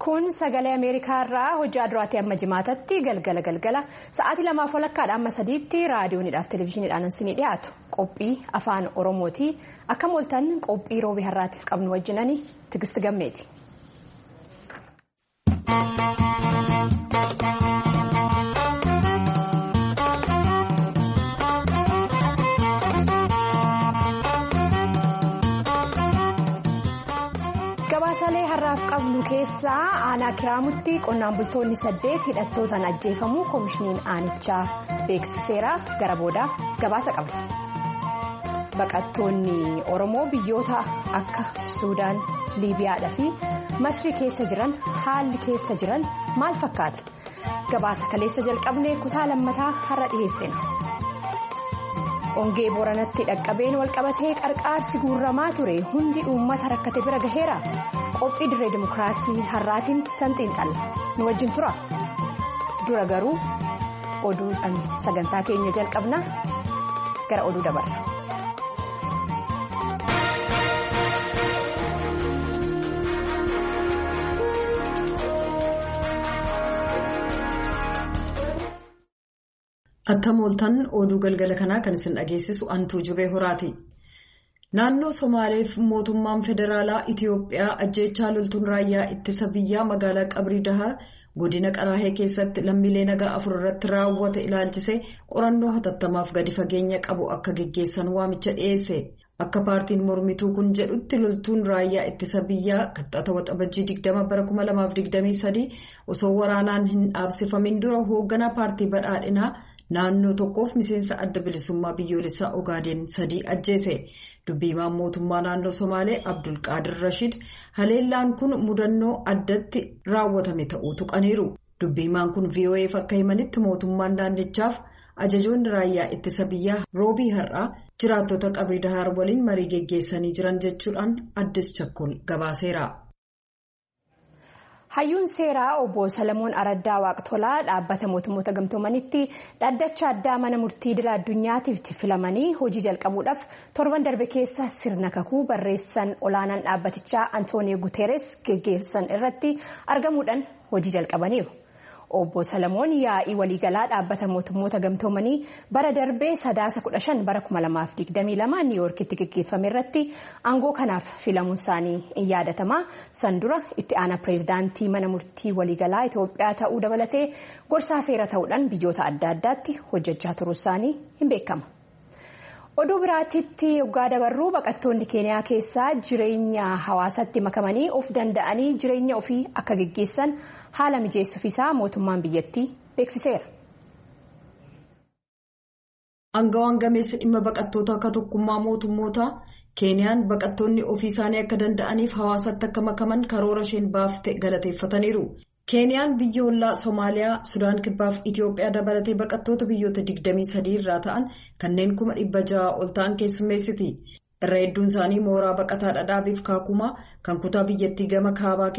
Kun sagalee Ameerikaa irraa hojii duraatti amma jimaatatti galgala sa'aatii 2:00 amma 3tti raadiyoonidhaaf televezyiiniidhaan isinii dhiyaatu qophii afaan Oromooti akka mooltan qophii roobii har'aatiif qabnu wajjinanii Tigist Gammeeti. Gabaasalee har'aaf qabnu keessaa aanaa kiraamutti qonnaan bultoonni 8 hidhattootaan ajjeefamuu koomishiniin aanichaa beeksiseera gara boodaa gabaasa qabna. Baqattoonni Oromoo biyyoota akka Suudaan, Liibiyaadhaa fi Masrii keessa jiran haalli keessa jiran maal fakkaata? Gabaasa kaleessa jalqabnee kutaa lammataa har'a dhiyeessina. Ongee Booranatti dhaqqabeen walqabatee qarqaarsi guurramaa ture hundi uummata rakkate bira gaheera. Qophii dirree dimokiraasii har'aatiin sanxiinxalla nu wajjin tura. Dura garuu oduudhaan sagantaa keenya jalqabna gara oduu dabarra. Akka mooltan oduu galgala kanaa kan isin dhageessisu Antuu Jubee Horaati. Naannoo Somaaleef mootummaan federaalaa Itiyoophiyaa ajjeechaa loltuun raayyaa ittisa biyyaa magaalaa Qabrii Dahar godina Qaraahee keessatti lammiilee nagaa 4 irratti raawwate ilaalchisee qorannoo hatattamaaf gadi fageenya qabu akka geggeessan waamicha dhiyeesse. Akka paartiin mormituu kun jedhutti loltuun raayyaa ittisa biyyaa qaxxata waxabajjii 20 bara 2023 osoo waraanaan hin dhaabsifamin dura hoogganaa paartii badhaadhinaa naannoo tokkoof miseensa adda bilisummaa biyyoolessaa Ogaadeen 3 ajjeese. Dubbiimaan mootummaa naannoo Somaalee Abdulqaadir Rashid haleellaan kun mudannoo addatti raawwatame ta'uu tuqaniiru. Dubbiimaan kun VOA'f akka himanitti mootummaan naannichaaf ajajoonni raayyaa ittisa biyyaa roobii har'aa jiraattota Qabrii Dahaar waliin marii geggeessanii jiran jechuudhaan Addis Chakkol gabaaseera. Hayyuun seeraa obbo Salamoon Araddaa Waaqtolaa dhaabbata mootummoota gamtoomanitti dhaddacha addaa mana murtii idil addunyaatiif filamanii hojii jalqabuudhaaf torban darbe keessa sirna kakuu barreessan olaanaan dhaabbatichaa Antooniyo Guteeres geggeessan irratti argamuudhaan hojii jalqabaniiru. Obbo Salamoon yaa'ii waliigalaa dhaabbata mootummoota gamtoomanii bara darbee 15 bara 2022 Niiwuorkitti geggeeffame irratti aangoo kanaaf filamuun isaanii in yaadatama. Sandura itti aanaa pireezidaantii mana murtii waliigalaa Itoophiyaa ta'uu dabalatee gorsaa seera ta'uudhaan biyyoota adda addaatti hojjechaa turuu isaanii hin beekama. Oduu biraatitti yoggaa dabarruu baqattoonni Keeniyaa keessaa jireenya hawaasatti makamanii of danda'anii jireenya ofii akka geggeessan haala mijeessuuf isaa mootummaan biyyattii beeksiseera. Aangawaan gameessi dhimma baqattoota akka tokkummaa mootummootaa Keeniyaan baqattoonni ofii isaanii akka danda'aniif hawaasatti akka makaman karoora isheen baafte galateeffataniiru. Keeniyaan biyya ollaa Somaaliyaa, Sudaan Kibbaaf Itiyoophiyaa dabalatee baqattoota biyyoota 23 irraa ta'an kanneen 600 ol ta'an keessummeessiti. Irra hedduun isaanii mooraa baqataa Dhadhaabiif Kaakumaa kan kutaa biyyattii gama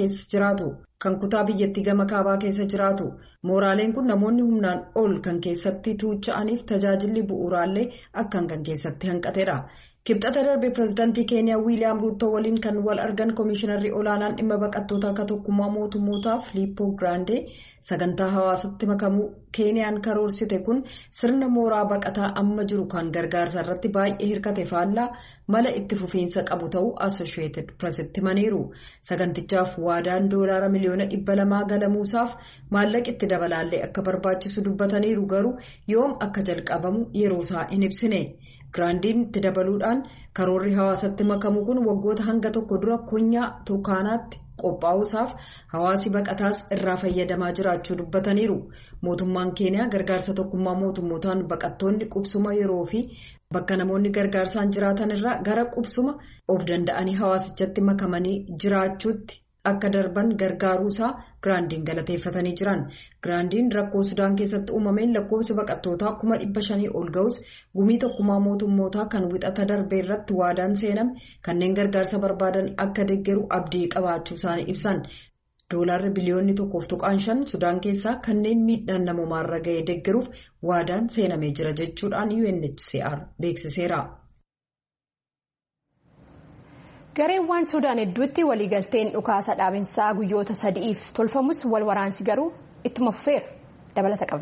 kaabaa keessa jiraatu. Mooraaleen kun namoonni humnaan ol kan keessatti tuucha'aniif tajaajilli bu'uuraallee akkan kan keessatti hanqateedha. Kibxata darbe pireezidaantii Keeniyaa Wiiliyaam Ruuttoo waliin kan wal argan koomishinarri olaanaan dhimma baqattoota akka tokkummaa mootummootaa Filiippoo Giraandee sagantaa hawaasatti makamuu Keeniyaan karoorsite kun sirna mooraa baqataa amma jiru kan gargaarsa irratti baay'ee hirkate faallaa mala itti fufiinsa qabu ta'uu Associated Pressitti himaniiru. Sagantichaaf waadaan doolaara miliyoona 200 galamuusaaf maallaqa itti dabalaallee akka barbaachisu dubbataniiru garuu yoom akka jalqabamu yeroo isaa hin ibsine. Giraandiin itti dabaluudhaan karoorri hawaasatti makamu kun waggoota hanga tokko dura konyaa Turkaanaatti qophaa'uusaaf hawaasi baqataas irraa fayyadamaa jiraachuu dubbataniiru. Mootummaan Keeniyaa gargaarsa tokkummaa mootummootaan baqattoonni qubsuma yeroo fi bakka namoonni gargaarsaan jiraatan irraa gara qubsuma of danda'anii hawaasichatti makamanii jiraachuutti akka darban gargaaruusaa Giraandiin galateeffatanii jiran. Giraandiin rakkoo Sudaan keessatti uumameen lakkoofsi baqattootaa 500 ol ga'us gumii tokkummaa mootummootaa kan wixata darbe irratti waadaan seename kanneen gargaarsa barbaadan akka deeggaru abdii qabaachuu isaanii ibsan. Doolaarri biliyoonni 1.5 Sudaan keessaa kanneen miidhaan namoomaarra ga'ee deeggaruuf waadaan seenamee jira jechuudhaan UNHCR beeksiseera. Gareewwan Sudaan hedduutti waliigalteen dhukaasa dhaabinsaa guyyoota 3f tolfamus wal waraansi garuu ittuma fufeera. Dabalata qabna.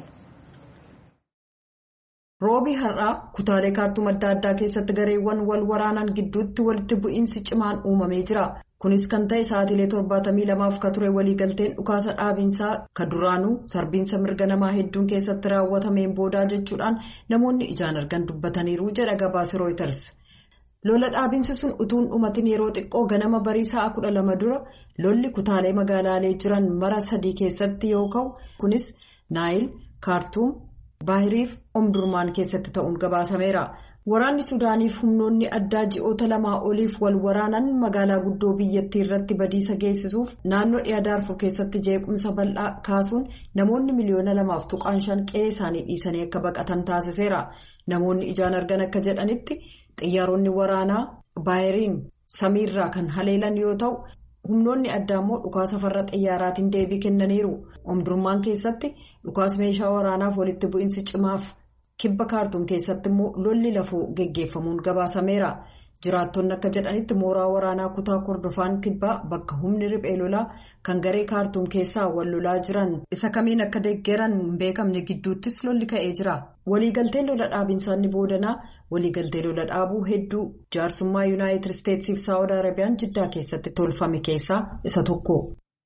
Roobii har'aa kutaalee kaartuum adda addaa keessatti gareewwan wal waraanan gidduutti walitti bu'iinsi cimaan uumamee jira. Kunis kan ta'e sa'aatiilee 72f ka ture waliigalteen dhukaasa dhaabinsaa ka duraanuu sarbiinsa mirga namaa hedduun keessatti raawwatameen boodaa jechuudhaan namoonni ijaan argan dubbataniiru jedha gabaasi Reuters. Lola dhaabinsi sun utuun dhumatiin yeroo xiqqoo ganama barii sa'a 12 dura lolli kutaalee magaalaalee jiran mara 3 keessatti yoo ka'u kunis Naayil, Kaartuum, Baahiriif Omdurmaan keessatti ta'uun gabaasameera. Waraanni Sudaaniif humnoonni addaa ji'oota 2 oliif wal waraanan magaalaa guddoo biyyattii irratti badiisa geessisuuf naannoo dhiyaa Daarfur keessatti jeequmsa bal'aa kaasuun namoonni miliyoona 2.5 qe'ee isaanii dhiisanii akka baqatan taasiseera. Namoonni ijaan argan akka jedhanitti xiyyaaronni waraanaa Baahiriin samiirraa kan haleelan yoo ta'u humnoonni addaa immoo dhukaasa farra xiyyaaraatiin deebii kennaniiru. Omdurmaan keessatti dhukaasa meeshaa waraanaaf walitti bu'iinsi cimaaf kibba Kaartuum keessatti immoo lolli lafoo geggeeffamuun gabaasameera. Jiraattonni akka jedhanitti mooraa waraanaa kutaa Kordofaan kibbaa bakka humni riphee lolaa kan garee Kaartuum keessaa wal lolaa jiran isa kamiin akka deeggaran hin beekamne gidduuttis lolli ka'ee jira. Waliigalteen lola dhaabinsaa inni boodanaa waliigaltee lola dhaabuu hedduu jaarsummaa Yuunaayitid Isteetsiif Saawud Arabiyaan Jiddaa keessatti tolfame keessaa isa tokko.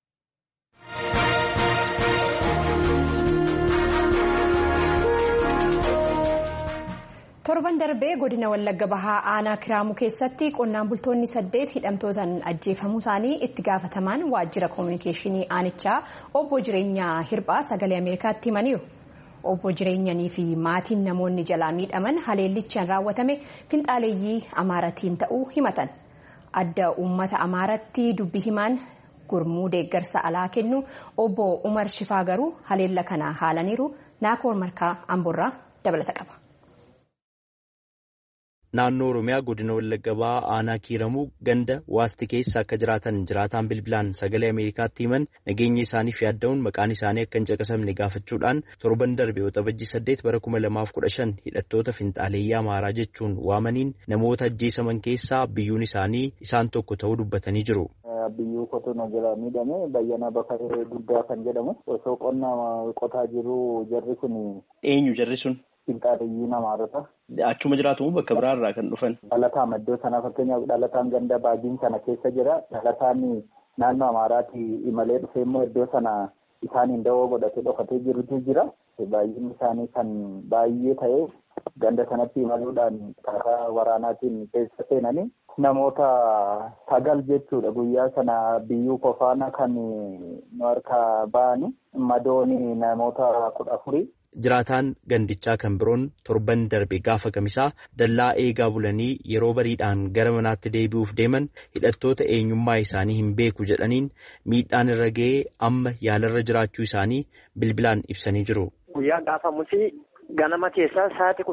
Torban darbee godina Wallagga Bahaa aanaa Kiraamuu keessatti qonnaan bultoonni 8 hidhamtootaan ajjeefamuu isaanii itti gaafatamaan waajjira koominikeeshinii aanichaa obbo Jireenyaa Hirbaa sagalee Ameerikaatti himaniiru. Obbo Jireenyanii fi maatiin namoonni jalaa miidhaman haleellichaan raawwatame finxaaleeyyii Amaaratiin ta'uu himatan. Adda uummata Amaaratti dubbii himaan gurmuu deeggarsa alaa kennu obbo Umar Shifaa garuu haleella kana haalaniiru. Naakoor Markaa Amborraa dabalata qaba. Naannoo Oromiyaa godina Wallagga Bahaa aanaa Kiiramuu ganda waasti keessa akka jiraatan jiraataan bilbilaan sagalee Ameerikaatti himan nageenya isaaniif yaadda'uun maqaan isaanii akka hin caqasamne gaafachuudhaan torban darbe waxabajjii 8 bara 2015 hidhattoota finxaaleeyyii Amaaraa jechuun waamaniin namoota ajjeesaman keessaa biyyuun isaanii isaan tokko ta'uu dubbatanii jiru. Biyyuu Kotonoo jala miidhame Bayyanaa Bakaree Guddaa kan jedhamu osoo qonna qotaa jiru jarri kun. Eenyu jarri sun? Finxaaleeyyii Amaarota. Achuma jiraatu bakka biraarraa kan dhufan. Dhalataan iddoo sana fakkeenyaaf dhalataan ganda baajiin sana keessa jira. Dhalataan naannoo Amaaraatti imalee dhufee immoo iddoo sana isaaniin dawoo godhatee dhokatee jirutu jira. Baay'inni isaanii kan baay'ee ta'ee ganda sanatti imaluudhaan karaa waraanaatiin keessa seenanii namoota 9 jechuudha. Guyyaa sana biyyuu kofaana kan nu harkaa ba'anii madooni namoota 14. Jiraataan gandichaa kan biroon torban darbe gaafa kamisaa dallaa eegaa bulanii yeroo bariidhaan gara manaatti deebi'uuf deeman hidhattoota eenyummaa isaanii hin beeku jedhaniin miidhaan irra ga'ee amma yaalarra jiraachuu isaanii bilbilaan ibsanii jiru. Guyyaa gaafamusi ganama keessaa sa'aatii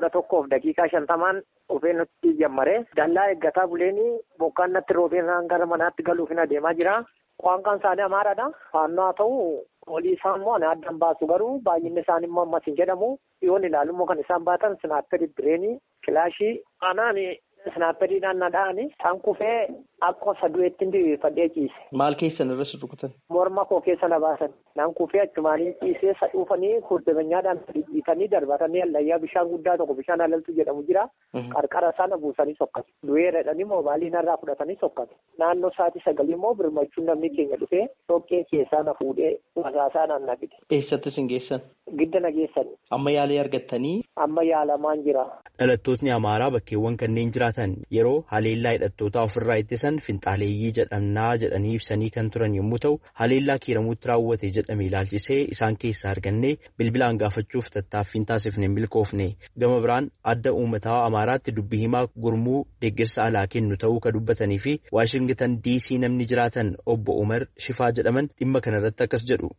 11:50 dhufee nutti jammaree dallaa eeggataa buleenii bokkaan natti roobeen gara manaatti galuuf hin adeemaa jira. Qaamni isaanii Amaaraadha. Faannoo haa ta'u olii isaan immoo addaan baasu garuu baay'inni isaanii immoo ammas hin jedhamu. Yoon ilaalu immoo kan isaan baatan sinaapperii bireenii kilaashii anaan sinaapperiidhaan na dha'anii isaan kufee akka sadu'eetti fadhee ciise. Maal keessan irra rukutan? Morma koo keessa na baasan. Naan kufee achumaanii ciisee sadhuufanii kurdebenyaadhaan dhiitanii darbatanii allayyaa bishaan guddaa tokko bishaan alaltu jedhamu jira. Qarqara sana buusanii sokkatu. Du'eeradhanii moobaalii narraa fudhatanii sokkatu. Naannoo sa'aatii 9 immoo birmachuun namni keenya dhufee dhoqqee keessaa na fuudhee wasaasaa naan na fide. Eessatti sin geessan? Gidda na geessan. Amma yaalii argattanii? Amma yaalamaan jira. Dhalattootni Amaaraa bakkeewwan kanneen jiraatan yeroo haleellaa hidhattootaa ofirraa ittisan finxaaleeyyii jedhamnaa jedhanii ibsanii kan turan yommuu ta'u haleellaa Kiiramuutti raawwate jedhame ilaalchisee isaan keessaa argannee bilbilaan gaafachuuf tattaaffiin taasifne hin milkoofne. Gama biraan adda uummataa Amaaraatti dubbii himaa gurmuu deeggarsa alaa kennu ta'uu kan dubbatanii fi Waashingtan DC namni jiraatan obbo Umar Shifaa jedhaman dhimma kanarratti akkas jedhu.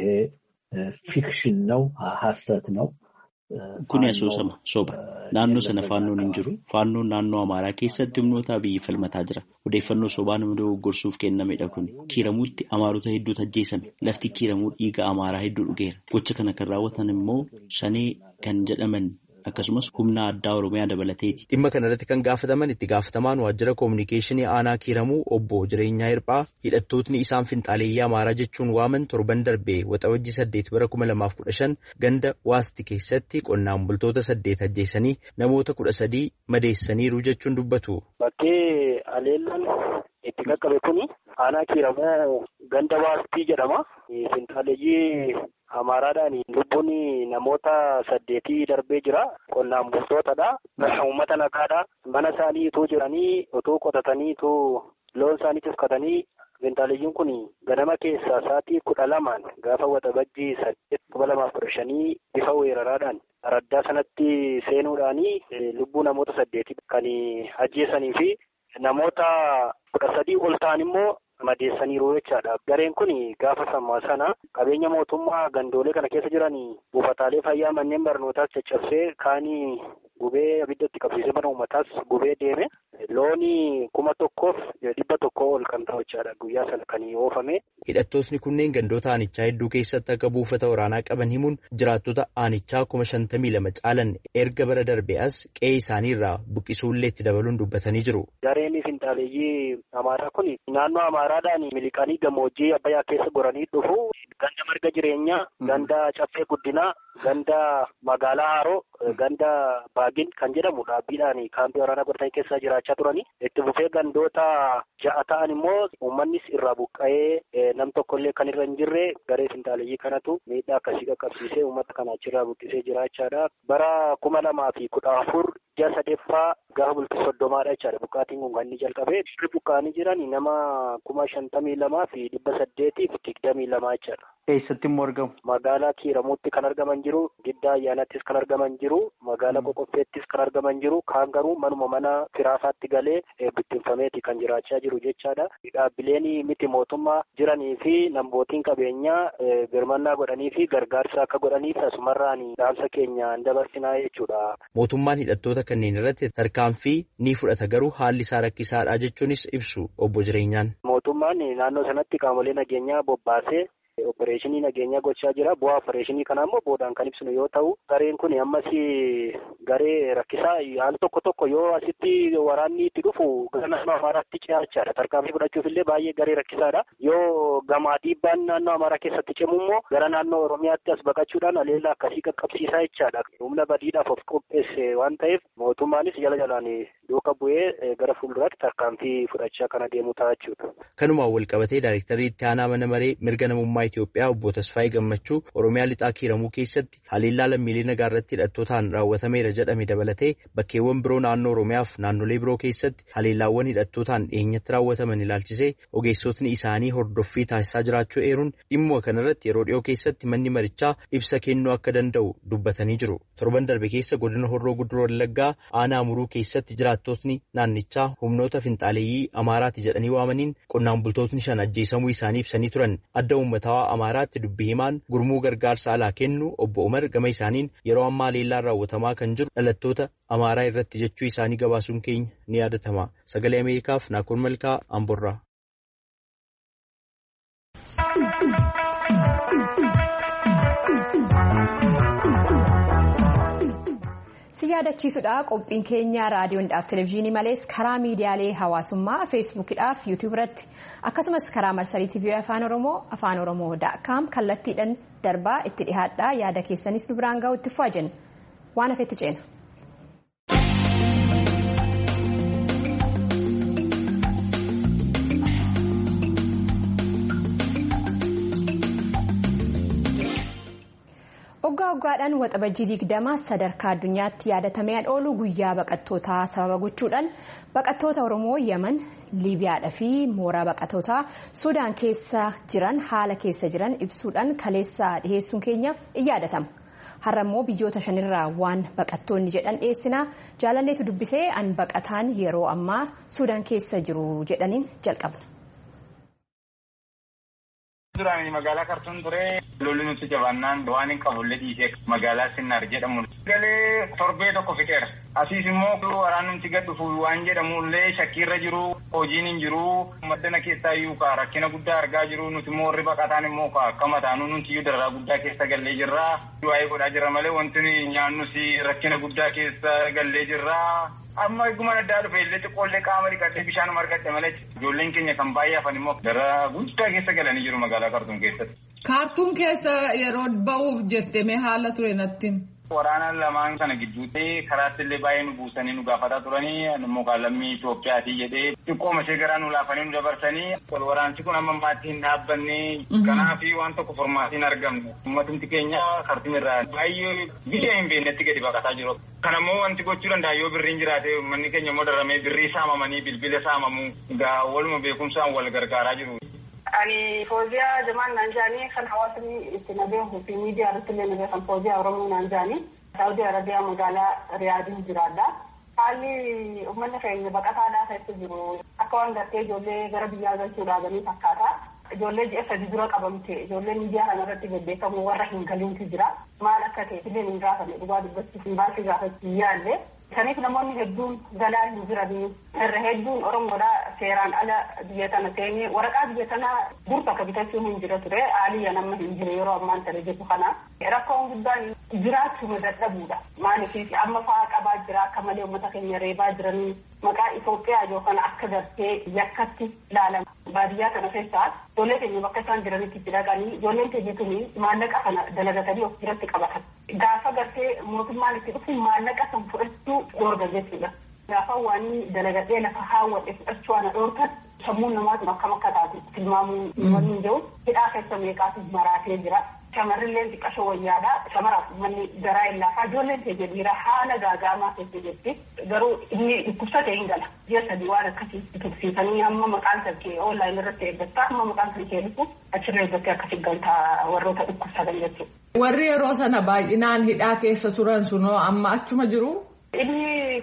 Fikshin ነው ሀሰት ነው. Kuni asoosama soba. Naannoo sana faannoon hin jiru. Faannoon naannoo Amaaraa keessatti humnoota biyyi falmataa jira. Odeeffannoo sobaa nama dogoggorsuuf kennamedha kun. Kiiramuutti Amaarota hedduutu ajjeesame. Lafti Kiiramuu dhiiga Amaaraa hedduu dhugeera. Gocha kana kan raawwatan immoo Shanee kan jedhaman akkasumas humna addaa Oromiyaa dabalateeti. Dhimma kanarratti kan gaafataman itti gaafatamaan waajjira koominikeeshinii aanaa Kiiramuu obbo Jireenyaa Hirphaa hidhattootni isaan finxaaleeyyii Amaaraa jechuun waaman torban darbee waxabajjii 8 bara 2015 ganda Waasti keessatti qonnaan bultoota 8 ajjeesanii namoota 13 madeessaniiru jechuun dubbatu. Bakkee aleellaan itti qaqqabe kuni aanaa Kiiramuu ganda Waastii jedhama. Finxaaleeyyii Amaaraadhaan lubbuun namoota 8 darbee jira. Qonnaan bultootadha. Uummata nagaadha. Mana isaanii utuu jiranii utuu qotatanii utuu loon isaanii tiksatanii finxaaleeyyiin kun ganama keessaa sa'aatii 12 gaafa waxabajjii 8 2015 bifa weeraraadhaan araddaa sanatti seenuudhaanii lubbuu namoota 8 kan ajjeesanii fi namoota 13 ol ta'an immoo madeessaniiru jechaadha. Gareen kun gaafa sammaa sana qabeenya mootummaa gandoolee kana keessa jiran buufataalee fayyaa manneen barnootaas caccabsee kaanii gubee abiddatti qabsiisee mana uummataas gubee deeme looni 1,100 ol kan ta'u jechaadha guyyaa sana kan oofame. Hidhattootni kunneen gandoota aanichaa hedduu keessatti akka buufata waraanaa qaban himuun jiraattota aanichaa 52,000 caalan erga bara darbee as qe'ee isaaniirraa buqqisuullee itti dabaluun dubbatanii jiru. Gareen finxaaleeyyii Amaaraa kun naannoo Amaaraadhaan miliqanii gammoojjii Abbayyaa keessa goranii dhufu ganda marga jireenyaa, ganda caffee guddinaa, ganda magaalaa Haroo, ganda Baagin kan jedhamu dhaabbiidhaan kaampii waraanaa godhatanii keessa jiraachaa turanii itti fufee gandoota 6 ta'an immoo uummannis irraa buqqa'ee nam tokkollee kan irra hin jirre garee finxaaleeyyii kanatu miidhaa akkasii qaqqabsiisee uummata kana achirraa buqqisee jiraachaadha. Bara 2014 ji'a 3ffaa gaafa bultii 30dha jechaadha buqqaatiin kun kan inni jalqabee buqqaanii jiran nama 52,822 jechaadha. Eessatti immoo argamu? Magaalaa Kiiramuutti kan argaman jiru, Giddaa Ayyaanaattis kan argaman jiru, magaalaa Qoqqofeettis kan argaman jiru, kaan garuu manuma mana firaasaatti galee bittinfameeti kan jiraachaa jiru jechaadha. Dhaabbileen miti mootummaa jiranii fi nambootiin qabeenyaa birmannaa godhanii fi gargaarsa akka godhaniif asumarraan dhaamsa keenya dabarsinaa jechuudha. Mootummaan hidhattoota kanneen irratti tarkaanfii ni fudhata garuu haalli isaa rakkisaadha jechuunis ibsu obbo Jireenyaan. Mootummaan naannoo sanatti qaamolee nageenyaa bobbaasee opereeshinii nageenyaa gochaa jira. Bu'aa opereeshinii kana immoo boodaan kan ibsinu yoo ta'u, gareen kun ammas garee rakkisaa haal tokko yoo asitti waraanni itti dhufu gara naannoo Amaaraatti ce'achaadha. Tarkaanfii fudhachuuf illee baay'ee garee rakkisaadha. Yoo gamaa dhiibbaan naannoo Amaaraa keessatti cimu immoo gara naannoo Oromiyaatti as baqachuudhaan aleellaa akkasii qaqqabsiisaa jechaadha. Humna badiidhaaf of qopheesse waan ta'eef mootummaanis jala jalaan duuka bu'ee gara fuulduraatti tarkaanfii fudhachaa kana deemu ta'a jechuudha. Kanumaan wal qabatee Daayirektarii itti aanaa mana maree mirga namummaa Itoophiyaa obbo Tasfaayee Gammachuu Oromiyaa lixaa Kiiramuu keessatti haleellaa lammiilee nagaa irratti hidhattootaan raawwatameera jedhame dabalatee bakkeewwan biroo naannoo Oromiyaaf naannolee biroo keessatti haleellaawwan hidhattootaan dhiyeenyatti raawwataman ilaalchisee ogeessotni isaanii hordoffii taasisaa jiraachuu eeruun dhimma kanarratti yeroo dhiyoo keessatti manni marichaa ibsa kennuu akka danda'u dubbatanii jiru. Torban darbe keessa godina Horroo Guduroo Wallaggaa aanaa Amuruu keessatti jiraattotni naannichaa humnoota finxaaleeyyii Amaaraati jedhanii waamaniin qonnaan bultootni 5 ajjeesamuu isaanii ibsanii turan. Adda uummataa Amaaraatti dubbii himaan gurmuu gargaarsa alaa kennu obbo Umar gama isaaniin yeroo ammaa haleellaan raawwatamaa kan jiru dhalattoota Amaaraa irratti jechuu isaanii gabaasuun keenya ni yaadatama. Sagalee Ameerikaaf Naakoon Malkaa Amborraa. Si yaadachiisudha qophiin keenya raadiyoodhaaf televezyiinii malees karaa miidiyaalee hawaasummaa feesbuukidhaaf yuutuub irratti akkasumas karaa marsarii TV afaan oromoo.com kallattiidhaan darbaa itti dhihaadhaa yaada keessanis nu biraan ga'u itti fufaa jenna waan hafetti ceena. Waggaadhaan waxabajjii 20 sadarkaa addunyaatti yaadatamee oolu guyyaa baqattootaa sababa gochuudhaan baqattoota Oromoo Yemen, Liibiyaadhaa fi mooraa baqattootaa Sudaan keessa jiran haala keessa jiran ibsuudhaan kaleessa dhiheessuun keenya in yaadatama. Har'a immoo biyyoota 5 irraa waan baqattoonni jedhan dhiyeessinaa jaalanneetu dubbisee an baqataan yeroo ammaa Sudaan keessa jiru jedhaniin jalqabna. Duraan magaalaa Kartuun ture lolli nuti jabaannaan waan hin qabullee dhiisee magaalaa Sinnaar jedhamu. Galee torbee tokko fixeera. Asiis immoo waraan nuti gad dhufu waan jedhamullee shakkiirra jiru hojiin hin jiru maddana keessaa iyyuu rakkina guddaa argaa jiru nuti immoo warri baqataan immoo akka mataanuu nuti iyyuu dararaa guddaa keessa gallee jirra. Waa'ee godhaa jirra malee wanti nyaannus rakkina guddaa keessa gallee jirra. Amma eeguma addaa dhufe illee xiqqoollee qaama dhiqatee bishaan margadhe malee ijoolleen keenya kan baay'ee hafan immoo dararaa guddaa keessa galanii jiru magaalaa Kaartuum keessatti. Kaartuum keessa yeroo ba'uuf jettee haala ture natti. Waraana lamaan kana gidduutti karaatti illee baay'ee nu buusanii nu gaafataa turanii immoo lammii Itoophiyaatii jedhee xiqqooma ishee garaa nu laafanii nu dabarsanii waraansi kun amma ammaatti hin dhaabbanne kanaaf waan tokko formaatiin argamne uummatumti keenya Kaartuum irraa baay'ee biyya hin beeknetti gadi baqataa jiru. Kanammoo wanti gochuu danda'a yoo birriin jiraate uummanni keenya immoo daramee birrii saamamanii bilbila saamamu egaa waluma beekumsaan wal gargaaraa jiru. Ani Fooziyaa Jamaan Naanjaanii kan hawaasni itti nabeehu fi miidiyaa irratti illee nabeefan Fooziyaa Oromoo Naanjaanii Saawudii Arabiyaa magaalaa Riyaadiin jiraadha. Haalli uummanni keenya baqataadhaa keessa jiru akka waan gartee ijoollee gara biyyaa galchuu dhaabanii fakkaata. Ijoollee ji'a sadi dura qabamte ijoollee miidiyaa kana irratti beekamu warra hin galiintu jira. Maal akka ta'e illee hin gaafanne dhugaa dubbachuuf hin baasii gaafachuu yaalle. Kaniif namoonni hedduun galaa hin jiranii irra hedduun Oromoodhaa seeraan ala biyya tana seenee waraqaa biyya tanaa dursa akka bitachuu hin jira ture haaliyya nama hin jire yeroo ammaan tana jedhu kana rakkoon guddaan jiraachuu dadhabuudha. Maaliif amma fa'aa qabaa jira akka malee uummata keenya reebaa jiranii maqaa Itoophiyaa yookaan akka gartee yakkatti ilaalama. Baadiyyaa kana keessaa ijoollee keenya bakka isaan jiranitti itti dhaqanii ijoolleen keenya tuni maallaqa kana dalagatanii of biratti qabatan. Gaafa gartee mootummaan itti dhufu maallaqa san fudhachuu dhoorga jechuudha. Gaafa waan dalagatee lafa haawwadhe fudhachuu waan dhoorgan sammuun namaatu akkam akka taatu tilmaamuu wanni hin jiru hidhaa keessa meeqaatu maraatee jira. Shamarrilleen xiqqasho wayyaadha. Shamaraaf manni garaa hin laafa. Ijoolleen keenya dhiira haala gaagaamaa keessa jirti. Garuu inni dhukkubsate hin gala. Ji'a sadii waan akkasii tuksiisanii hamma maqaan sakkee onlaayinii irratti eeggattaa hamma maqaan sakkee dhufu achirra eeggattee akkasii galtaa warroota dhukkubsatan jechuudha. Warri yeroo sana baay'inaan hidhaa keessa turan sunoo amma achuma jiru. Inni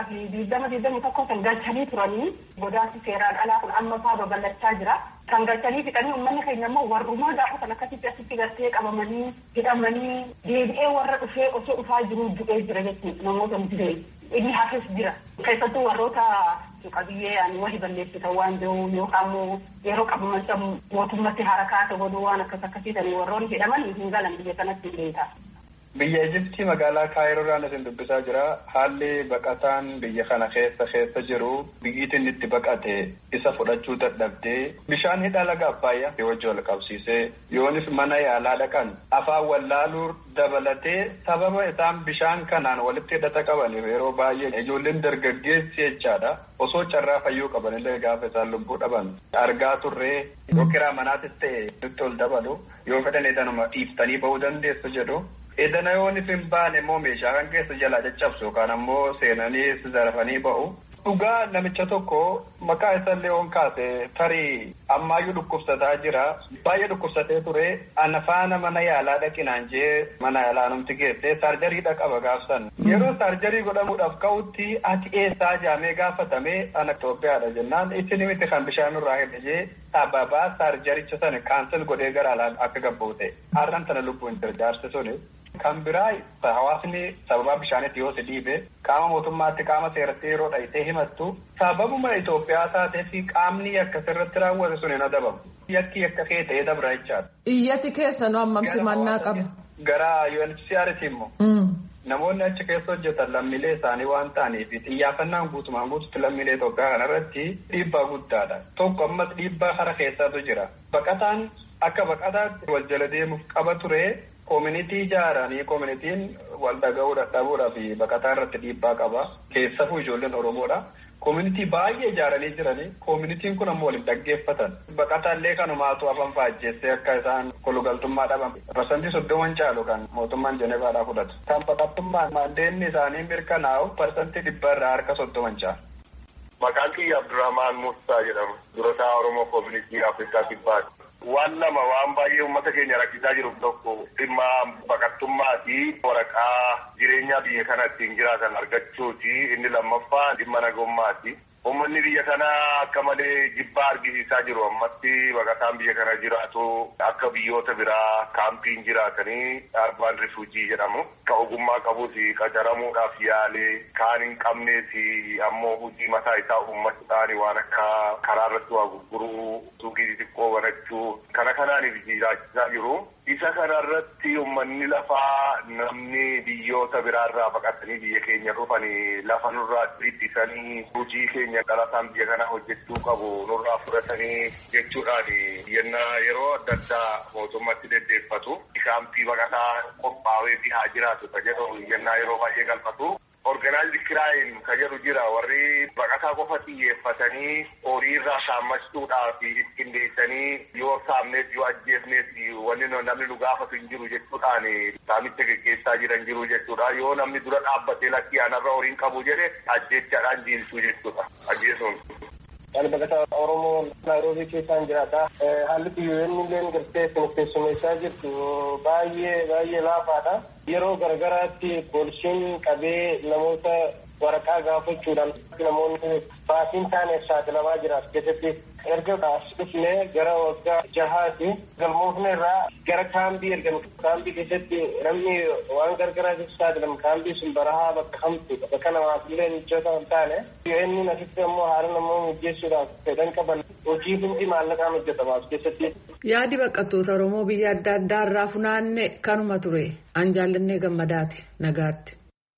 2021 kan galchanii turanii godaansi seeraan alaa kun amma fa'aa babal'achaa jira. Kan galchanii fixanii uummanni keenya immoo warrumaa gaafa kan akkasitti asitti gartee qabamanii hidhamanii deebi'ee warra dhufee osoo dhufaa jiru du'ee jira jechuudha namoota murtee. Inni hafes jira. Keessattuu warroota qabiyyee walii balleessitan waan jiru yookaan immoo yeroo qabaman san mootummatti harakaata godhuu waan akkasii warroonni hidhaman hin galan biyya kanatti beekaa. Biyya Ijiptii magaalaa Kaayiroodhaan isin dubbisaa jira. Haalli baqataan biyya kana keessa jiru biyyiitiin itti baqate isa fudhachuu dadhabdee bishaan hidha laga Abbaayyaa wajji wal qabsiisee yoonis mana yaalaa dhaqan afaan wallaaluu dabalatee sababa isaan bishaan kanaan walitti hidhata qabaniif yeroo baay'ee ijoolleen dargaggeessi jechaadha. Osoo carraa fayyuu qabanillee gaafa isaan lubbuu dhaban argaa turree yoo kiraa manaatis ta'e nutti ol dabalu yoo fedhan edanuma dhiiftanii bahuu dandeessu jedhu. Edana yoon isin baane immoo meeshaa kan keessa jalaa caccabsu yookaan ammoo seenanii zarafanii ba'u. Dhugaa namicha tokko maqaa isaallee oon kaase tarii ammaayyuu dhukkubsataa jira. Baay'ee dhukkubsatee ture. Ana faana mana yaalaa dhaqinaan jee mana yaalaa namti geessee saarjariidha qaba gaafsan. Yeroo saarjarii godhamuudhaaf ka'utti ati eessaa jaamee gaafatamee ana Itoophiyaadha jennaan isin miti kan bishaan irraa hidhe jee sababaa saarjaricha sana kaansel godhee gara alaan akka gabbuute. Har'an sana lubbuun jaarsi suni. Kan biraa hawaasni sababa bishaanitti yoo si dhiibe qaama mootummaatti qaama seeratti yeroo dhayitee himattu sababuma Itoophiyaa taatee fi qaamni akkasirratti raawwate sun hin adabamu. Yakki akka kee ta'ee dabra jechaadha. Iyyati keessan hammam simannaa qaba. Gara UNHCR'ti immoo. Namoonni achi keessa hojjetan lammiilee isaanii waan ta'aniif xiyyaafannaan guutumaan guututti lammiilee Itoophiyaa kanarratti dhiibbaa guddaadha. Tokko ammas dhiibbaa kara keessaatu jira. Baqataan akka baqataatti wal jala deemuuf qaba ture. Koominitii ijaaranii koominitiin wal dhaga'uu dadhabuudhaa fi baqataa irratti dhiibbaa qaba. Keessafuu ijoolleen Oromoodha. Koominitii baay'ee ijaaranii jiranii. Koominitiin kun ammoo waliin dhaggeeffatan. Baqataallee kanumaatu afaan faajjeessee akka isaan kolugaltummaa dhaban. Parsantii 30 caalu kan mootummaan Jenevaadhaa fudhatu. Kan baqattummaan maandeenni isaanii mirkanaa'u parsantii 100 irraa harka 30 caala. Maqaan kiyya Abdurrahmaan Muusaa jedhama. Durataa Oromoo Koominitii Afrikaa Kibbaati. Waan lama waan baay'ee uummata keenya rakkisaa jiru tokko dhimma baqattummaa fi waraqaa jireenya biyya kana ittiin jiraatan argachuuti. Inni lammaffaa dhimma nagummaati. Uummanni biyya kanaa akka malee jibbaa argisiisaa jiru. Ammatti baqataan biyya kana jiraatu akka biyyoota biraa kaampiin jiraatanii arbaan rifuujii jedhamu. Ka ogummaa qabus qacaramuudhaaf yaalee kaan hin qabnees ammoo hojii mataa isaa uummachuudhaan waan akka karaa irratti waa gurguruu suuqii xixiqqoo banachuu kana kanaaniif jiraachisaa jiru. Isa kanarratti uummanni lafaa namni biyyoota biraarraa baqatanii biyya keenya dhufanii lafa nurraa ittisanii hojii keenya dhalataan biyya kana hojjechuu qabu nurraa fudhatanii jechuudhaan yennaa yeroo adda addaa mootummaatti deddeeffatu kaampii baqataa qophaa'ee fi haa jiraatu ka jedhu yennaa yeroo baay'ee galfatu. Organaayizdi kiraayin ka jedhu jira warri baqataa qofa xiyyeeffatanii horii irraa saammachuudhaaf qindeessanii yoo saamnees yoo ajjeefnees wanni namni nu gaafatu hin jiru jechuudhaan saamicha geggeessaa jiran jiru jechuudha. Yoo namni dura dhaabbatee lakkii anarra horiin qabu jedhe ajjechaadhaan jiilchuu jechuudha. Ajjeesuun. Ani baqataa Oromoo Naayiroobii keessaan jiraata. Haalli biyyoonni illee gartee keessummeessaa jirtu baay'ee laafaadha. Yeroo garagaraatti poolisiin qabee namoota waraqaa gaafachuudhaan namoonni baasiin taaneef saaxilamaa jira. Keessatti erga as dhufnee gara waggaa 6 galmoofne irraa gara kaambii ergan kaambii keessatti namni waan garagaraatiif saaxilamu kaambii sun barahaa bakka hamtu bakka namaaf illee mijoota hin taane inni asitti ammoo haala namoota mijeessuudhaaf fedhan qaban hojii hundi maallaqaan hojjetama as keessatti. Yaadi baqattoota Oromoo biyya adda addaa irraa funaanne kanuma ture. An jaallannee gammadaati nagaatti.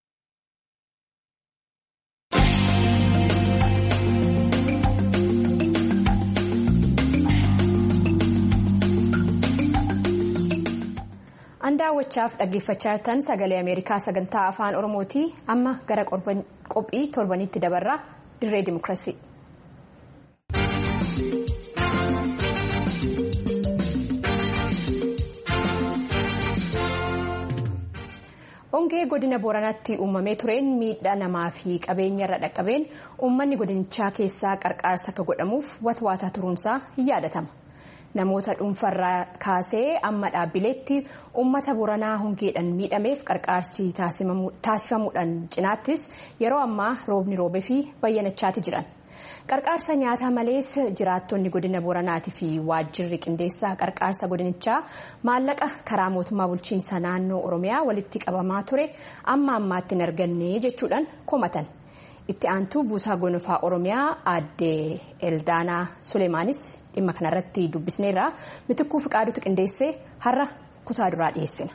An daawwachaaf dhaggeeffachaa jirtan sagalee Ameerikaa sagantaa afaan Oromooti. Amma gara qophii torbanitti dabarraa dirree dimokiraasii. Hongee godina Booranaatti uumamee tureen miidhaa namaa fi qabeenya irra dhaqqabeen uummanni godinichaa keessaa qarqaarsa akka godhamuuf watwaataa turuunsaa hin yaadatama. Namoota dhuunfarraa kaasee amma dhaabbileetti uummata Booranaa hongeedhaan miidhameef qarqaarsi taasifamuudhaan cinaattis yeroo ammaa roobni roobee fi bayyanachaati jiran. Qarqaarsa nyaataa malees jiraattonni godina Booranaatii fi waajjirri qindeessaa qarqaarsa godinichaa maallaqa karaa mootummaa bulchiinsa naannoo Oromiyaa walitti qabamaa ture amma ammaatti hin arganne jechuudhaan komatan. Itti aantuu buusaa gonfaa Oromiyaa aadde Eldaanaa Suleemaanis dhimma kanarratti dubbisneerra Mitikkuu Fiqaaduutu qindeessee har'a kutaa duraa dhiyeessina.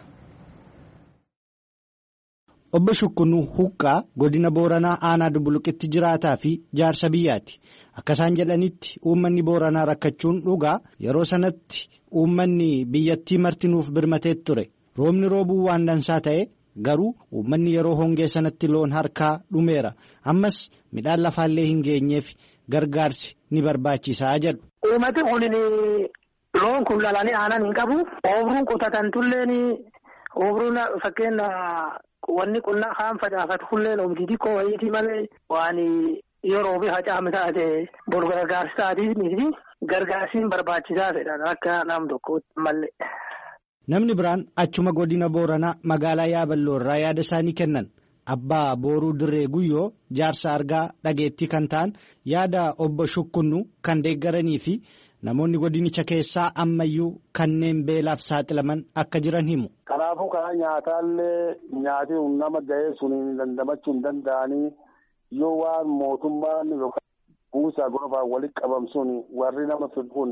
Obbo Shukkunuu Huqqaa godina Booranaa aanaa Dubbuluqitti jiraataa fi jaarsa biyyaati. Akka isaan jedhanitti uummanni Booranaa rakkachuun dhugaa yeroo sanatti uummanni biyyattii martinuuf birmatee ture. Roobni roobuu waan dansaa ta'e garuu uummanni yeroo hongee sanatti loon harkaa dhumeera. Ammas midhaan lafaallee hin geenyeef gargaarsi ni barbaachisaa jedhu. Uummati kun loon kun lalanii aanan hin qabu. Oomiruun qotatan tulleen oomiruun fakkeenya. Wanni qonnaa kaan facaafatu kulleen oomishii xiqqoo wayiitii malee waan yeroo fi hacaame taate bor gargaarsi taatiif gargaarsiin barbaachisaa ta'edha akka nam tokkootti malee. Namni biraan achuma godina Booranaa magaalaa Yaaballoo irraa yaada isaanii kennan abbaa Booruu Dirree Guyyoo jaarsa argaa dhageettii kan ta'an yaada obbo Shukkunnu kan deeggaranii fi namoonni godinicha keessaa ammayyuu kanneen beelaaf saaxilaman akka jiran himu. Kanaafuu karaa nyaataallee nyaati nama ga'ee sun dandamachuu hin danda'anii yoo waan mootummaan yookaan buusaa gonfaan walitti qabamsuun warri nama fidhuun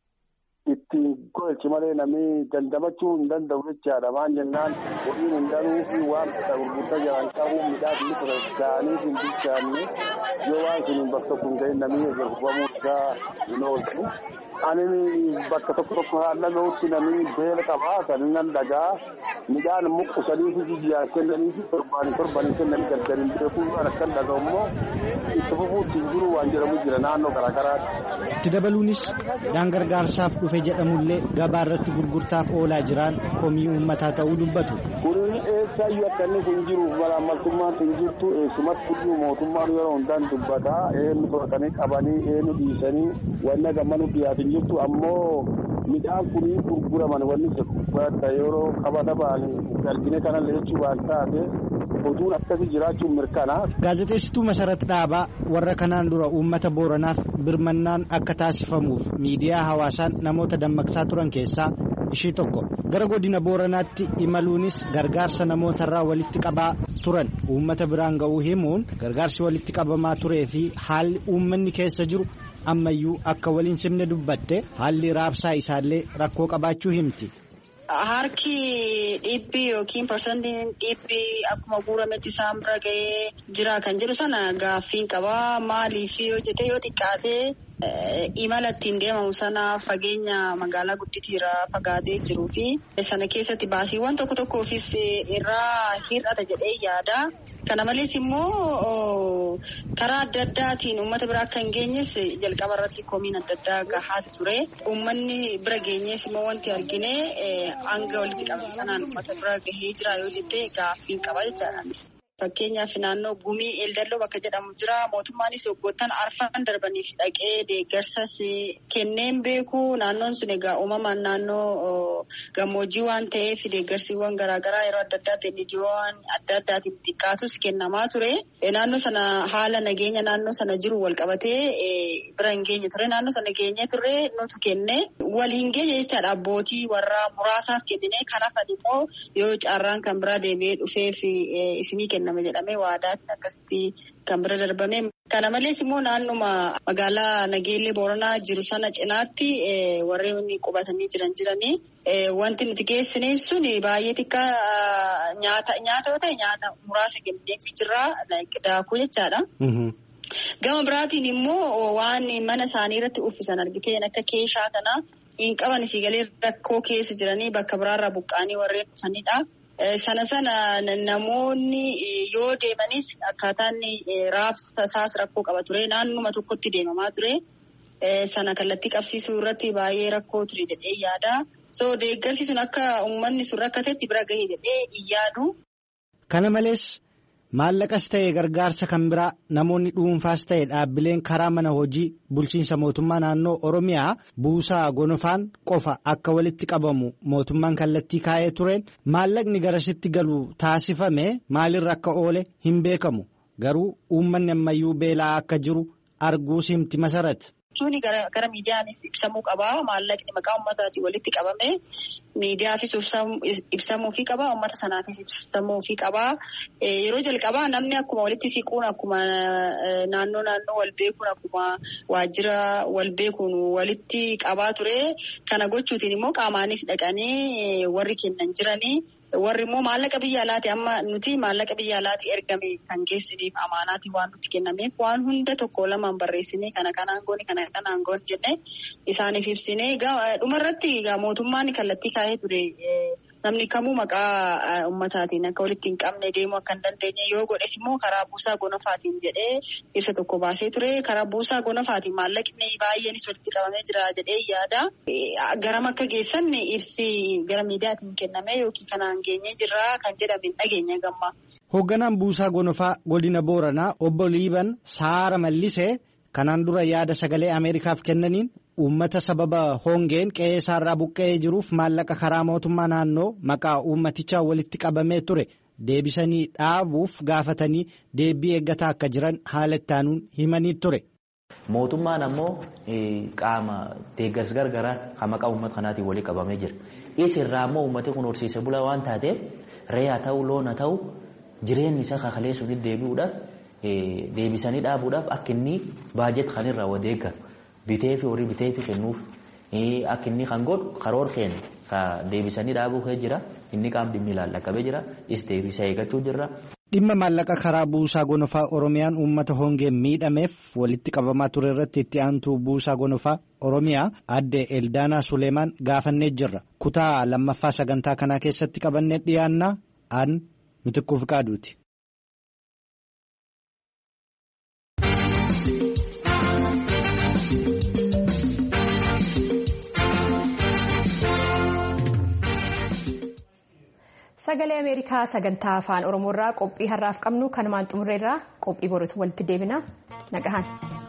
ittiin golchi malee namni dandamachuu hin danda'u jechaadha. Maan jennaan horiin hin danuu fi waan gurgurtaa jiran qabuun midhaan inni sadarkaanii hin bilchaanne yoo waan sun bakka tokko hin ga'in namni gurguramuu isaa hin oolchu. Ani bakka tokko haala nuti namni beela qabaa kan nan dhagaa midhaan muqqusanii fi jiyyaan kennanii fi torbanii kennanii gargariin beekuu kan dhagaa immoo itti fufuutti jiru waan jedhamu jira naannoo garaagaraatti. Itti dabaluunis midhaan gargaarsaaf dhufe jedhamullee gabaa irratti gurgurtaaf oolaa jiran komii uummataa ta'uu dubbatu. Kuni eessaayyuu akka inni hin jiru malaamaltummaan hin jirtu eessumatti kutuu mootummaan yeroo hundaan dubbataa eenyu fudhatanii qabanii eenyu dhiisanii wanna gammanu dhiyaatin jirtu ammoo midhaan kunii gurguraman wanni wanta yeroo qabata ba'anii argine kanallee jechuu waan taate oduun akkasii jiraachuun mirkanaa. Gaazexeessituu Masarat Dhaabaa warra kanaan dura uummata Booranaaf birmannaan akka taasifamuuf miidiyaa hawaasaan namoota dammaqsaa turan keessaa ishii tokko. Gara godina Booranaatti imaluunis gargaarsa namootarraa walitti qabaa turan uummata biraan ga'uu himuun gargaarsi walitti qabamaa turee fi haalli uummanni keessa jiru ammayyuu akka waliin simne dubbatte haalli raabsaa isaallee rakkoo qabaachuu himti. Harki dhibbi yookiin parsantiin dhibbi akkuma guurametti isaan bira ga'ee jira kan jedhu sana gaaffiin qabaa maaliif hojjetee yoo xiqqaatee imala ittiin deemamu sana fageenya magaalaa gudditiirraa fagaatee jiruu fi sana keessatti baasiiwwan tokko tokkoofis irraa hir'ata jedhee yaada. Kana malees immoo karaa adda addaatiin uummata bira akka hin geenyes jalqaba irratti komiin adda addaa gahaati ture. Uummanni bira geenyees immoo wanti argine hanga walitti qabame sanaan uummata bira gahee jira yoo jettee gaaffiin qaba jechaadhaanis. Fakkeenyaaf naannoo Gumii Eeldalloo bakka jedhamu jira. Mootummaanis waggoottan arfan darbaniif dhaqee deeggarsas kenneen beeku. Naannoon sun egaa uumamaan naannoo gammoojjii waan ta'eef deeggarsiiwwan garaagaraa yeroo adda addaatiin ijoowwan adda addaatiin xiqqaatus kennamaa ture. Naannoo sana haala nageenya naannoo sana jiru wal qabatee bira hin geenye ture. Naannoo sana geenye turre nutu kenne wal hin geenye jechaadha. Abbootii warra muraasaaf kennine kanaaf immoo yoo carraan kan biraa deebi'ee dhufeef isinii kenname jedhamee waadaatiin akkasitti kan bira darbame. Kana malees immoo naannuma magaalaa Nageellee Booranaa jiru sana cinaatti warreen qubatanii jiranii wanti nuti geessineef sun baay'ee xiqqaa nyaata yoo ta'e nyaata muraasa kenneef jirra daakuu jechaadha. Gama biraatiin immoo waan mana isaanii irratti uffisan argiteen akka keeshaa kana hin qaban siigalee rakkoo keessa jiranii bakka biraarraa buqqaanii warreen dhufanidha. Sana namoonni yoo deemanis akkaataan raabsa isaas rakkoo qaba ture. Naannuma tokkotti deemamaa ture. Sana kallattii qabsiisuu irratti baay'ee rakkoo ture jedhee yaada. So deeggarsi sun akka uummanni sun rakkatetti bira gahee jedhee hin yaadu. Kana malees maallaqas ta'e gargaarsa kan biraa namoonni dhuunfaas ta'e dhaabbileen karaa mana hojii bulchiinsa mootummaa naannoo Oromiyaa buusaa gonofaan qofa akka walitti qabamu mootummaan kallattii kaa'ee tureen maallaqni garasitti galu taasifame maalirra akka oole hin beekamu garuu uummanni ammayyuu beelaa akka jiru arguus himti Masarat. Jechuun gara miidiyaanis ibsamuu qaba. Maallaqni maqaa uummataatiin walitti qabame miidiyaafis ibsamuufii qaba. Uummata sanaafis ibsamuufii qaba. Yeroo jalqabaa namni akkuma walitti siquun akkuma naannoo wal beekuun akkuma waajjira wal beekuun walitti qabaa ture. Kana gochuutiin immoo qaamaanis dhaqanii warri kennan jiranii. Warri immoo maallaqa biyya alaati amma nuti maallaqa biyya alaati ergame kan geessiniif amaanaati waan nuti kennameef waan hunda tokko lamaan barreessinee kana kanaan goone jennee isaaniif ibsinee dhumarratti mootummaan kallattii kaa'ee ture namni kamuu maqaa ummataatiin akka walitti hin qabne deemuu akka hin dandeenye yoo godhes immoo karaa buusaa gonofaatiin jedhee ibsa tokko baasee ture. Karaa buusaa gonofaatiin maallaqni baay'eenis walitti qabamee jira jedhee yaada. Garam akka geessan ibsi gara miidiyaatiin kenname yookiin kanaan geenyee jirra kan jedhame hin dhageenya gamma. Hoogganaan buusaa gonofaa godina Booranaa obbo Liiban Saara Mallisee kanaan dura yaada sagalee Ameerikaaf kennaniin uummata sababa hongeen qe'ee isaarraa buqqa'ee jiruuf maallaqa karaa mootummaa naannoo maqaa uummatichaa walitti qabamee ture deebisanii dhaabuuf gaafatanii deebii eeggataa akka jiran haala ittaanuun himanii ture. Mootummaan ammoo qaama deeggarsa gargaraa kan maqaa uummata kanaatiin walii qabamee jira. Isirraa ammoo uummati kun horsiisee bulaa waan taateef re'aa ta'uu loon haa ta'uu jireenyi isaa kakalee sunitti deebi'uudhaaf deebisanii dhaabuudhaaf akka inni baajet kan irraa wadeeggaru bitee fi horii bitee fi kennuuf akka inni kan godhu karoor keenya deebisanii dhaabuu jira inni qaamni dhimmi ilaallaqabee jira is deebisa eeggachuu jirra. Dhimma maallaqa karaa buusaa gonofaa Oromiyaan uummata hongeen miidhameef walitti qabamaa ture irratti itti aantuu buusaa gonofaa Oromiyaa adde Eldaanaa Suleemaan gaafannee jirra. Kutaa lammaffaa sagantaa kanaa keessatti qabannee dhiyaannaa aan Mitikkuu Fiqaaduuti. Sagalee Ameerikaa sagantaa afaan Oromoo irraa qophii har'aaf qabnu kanumaan xumurreerraa qophii boruutti walitti deebina nagahan.